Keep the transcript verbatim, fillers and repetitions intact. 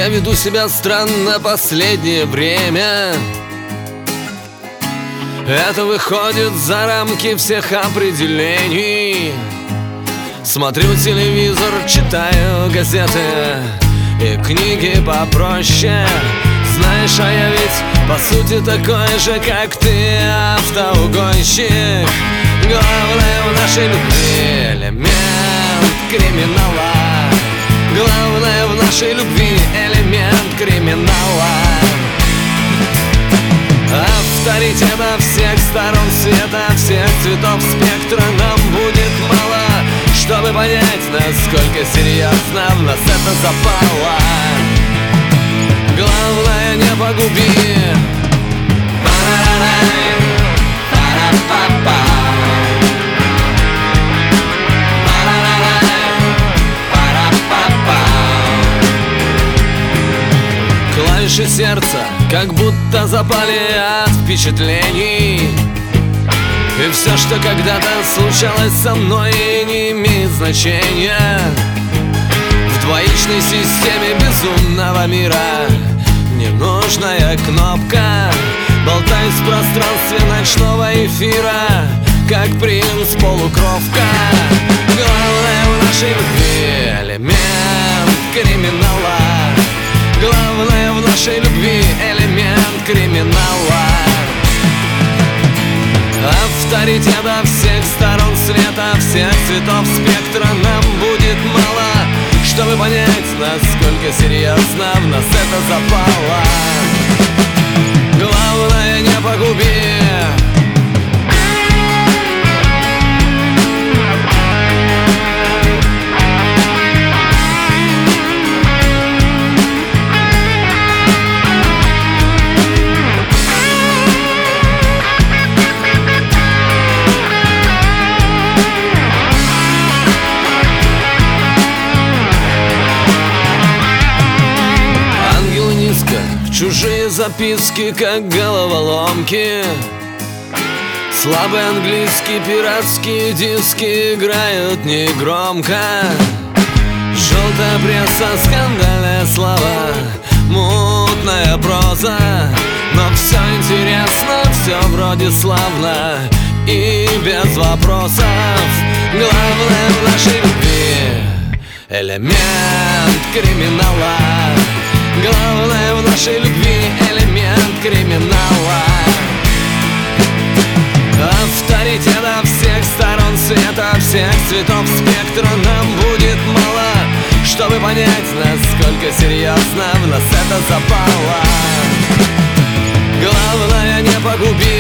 Я веду себя странно последнее время. Это выходит за рамки всех определений. Смотрю телевизор, читаю газеты и книги попроще. Знаешь, а я ведь по сути такой же, как ты, автоугонщик. Главное в нашей любви элемент криминала. Главное в нашей любви элемент криминала. Авторитета всех сторон света, всех цветов спектра нам будет мало, чтобы понять, насколько серьезно в нас это запало. Главное, не погуби. Клавиши сердца как будто запали от впечатлений. И все, что когда-то случалось со мной, не имеет значения. В двоичной системе безумного мира ненужная кнопка. Болтаюсь в пространстве ночного эфира, как принц-полукровка. Главное в нашей любви элемент криминала. Главное в нашей любви элемент криминала. Авторитета всех сторон света, всех цветов спектра нам будет мало, чтобы понять, насколько серьезно в нас это запало. Главное, не погуби. Чужие записки, как головоломки. Слабый английский, пиратские диски играют негромко. Желтая пресса, скандальные слова, мутная проза. Но все интересно, все вроде славно и без вопросов. Главное в нашей любви элемент криминала. Главное в нашей любви элемент криминала. Авторитета всех сторон света, всех цветов спектра нам будет мало, чтобы понять, насколько серьезно в нас это запало. Главное, не погуби.